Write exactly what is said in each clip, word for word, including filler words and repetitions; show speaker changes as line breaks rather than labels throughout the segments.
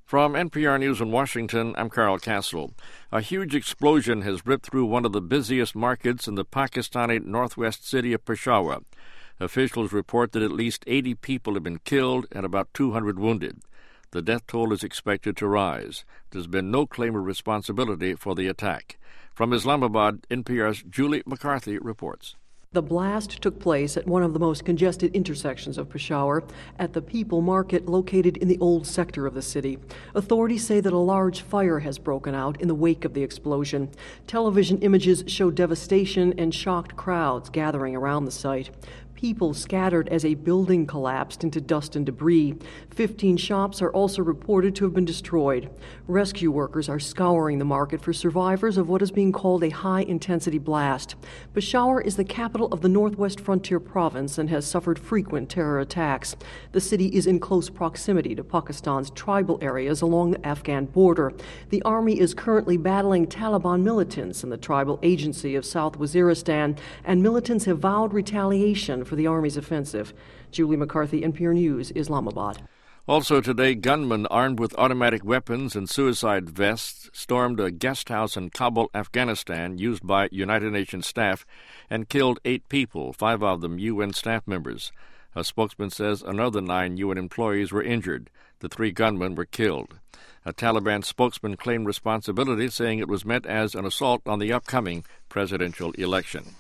From N P R News in Washington, I'm Carl Castle. A huge explosion has ripped through one of the busiest markets in the Pakistani northwest city of Peshawar. Officials report that at least eighty people have been killed and about two hundred wounded. The death toll is expected to rise. There's been no claim of responsibility for the attack. From Islamabad, N P R's Julie McCarthy reports.
The blast took place at one of the most congested intersections of Peshawar, at the People Market located in the old sector of the city. Authorities say that a large fire has broken out in the wake of the explosion. Television images show devastation and shocked crowds gathering around the site. People scattered as a building collapsed into dust and debris. Fifteen shops are also reported to have been destroyed. Rescue workers are scouring the market for survivors of what is being called a high-intensity blast. Peshawar is the capital of the Northwest Frontier Province and has suffered frequent terror attacks. The city is in close proximity to Pakistan's tribal areas along the Afghan border. The army is currently battling Taliban militants in the tribal agency of South Waziristan, and militants have vowed retaliation for the Army's offensive. Julie McCarthy, N P R News, Islamabad.
Also today, gunmen armed with automatic weapons and suicide vests stormed a guest house in Kabul, Afghanistan, used by United Nations staff, and killed eight people, five of them U N staff members. A spokesman says another nine U N employees were injured. The three gunmen were killed. A Taliban spokesman claimed responsibility, saying it was meant as an assault on the upcoming presidential election.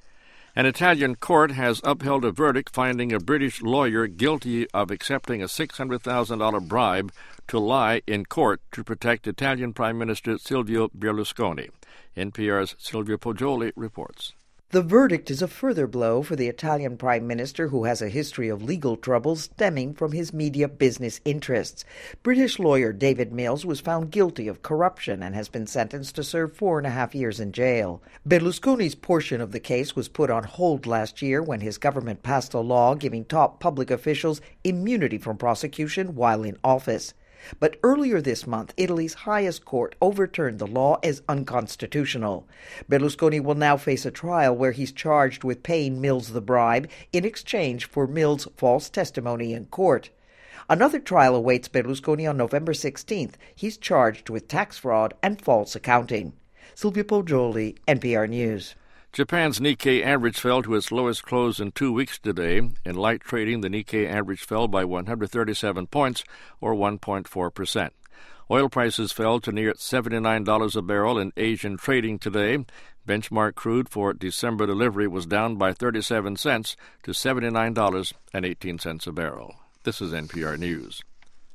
An Italian court has upheld a verdict finding a British lawyer guilty of accepting a six hundred thousand dollars bribe to lie in court to protect Italian Prime Minister Silvio Berlusconi. N P R's Silvia Poggioli reports.
The verdict is a further blow for the Italian Prime Minister, who has a history of legal troubles stemming from his media business interests. British lawyer David Mills was found guilty of corruption and has been sentenced to serve four and a half years in jail. Berlusconi's portion of the case was put on hold last year when his government passed a law giving top public officials immunity from prosecution while in office. But earlier this month, Italy's highest court overturned the law as unconstitutional. Berlusconi will now face a trial where he's charged with paying Mills the bribe in exchange for Mills' false testimony in court. Another trial awaits Berlusconi on November sixteenth. He's charged with tax fraud and false accounting. Silvia Poggioli, N P R News.
Japan's Nikkei average fell to its lowest close in two weeks today. In light trading, the Nikkei average fell by one hundred thirty-seven points, or one point four percent. Oil prices fell to near seventy-nine dollars a barrel in Asian trading today. Benchmark crude for December delivery was down by thirty-seven cents to seventy-nine dollars and eighteen cents a barrel. This is N P R News.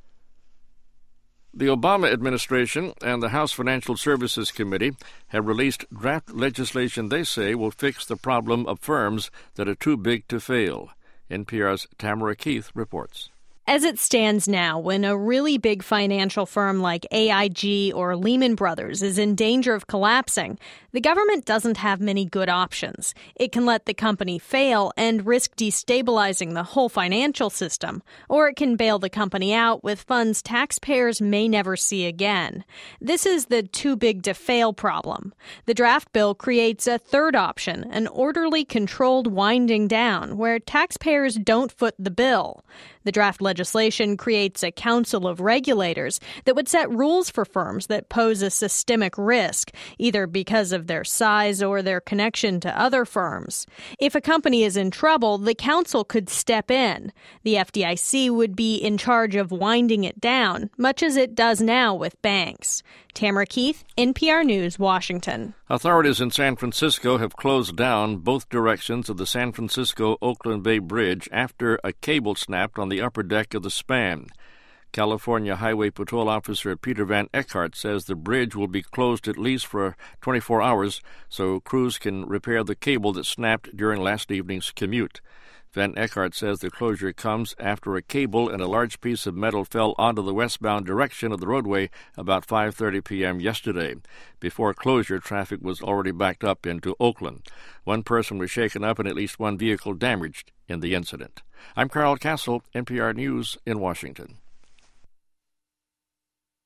The Obama administration and the House Financial Services Committee have released draft legislation they say will fix the problem of firms that are too big to fail. N P R's Tamara Keith reports.
As it stands now, when a really big financial firm like A I G or Lehman Brothers is in danger of collapsing, the government doesn't have many good options. It can let the company fail and risk destabilizing the whole financial system, or it can bail the company out with funds taxpayers may never see again. This is the too big to fail problem. The draft bill creates a third option, an orderly, controlled winding down, where taxpayers don't foot the bill. The draft legislation creates a council of regulators that would set rules for firms that pose a systemic risk, either because of their size or their connection to other firms. If a company is in trouble, the council could step in. The F D I C would be in charge of winding it down, much as it does now with banks. Tamara Keith, N P R News, Washington.
Authorities in San Francisco have closed down both directions of the San Francisco-Oakland Bay Bridge after a cable snapped on the upper deck of the span. California Highway Patrol Officer Peter Van Eckhart says the bridge will be closed at least for twenty-four hours so crews can repair the cable that snapped during last evening's commute. Van Eckhart says the closure comes after a cable and a large piece of metal fell onto the westbound direction of the roadway about five thirty p.m. yesterday. Before closure, traffic was already backed up into Oakland. One person was shaken up and at least one vehicle damaged in the incident. I'm Carl Castle, N P R News in Washington.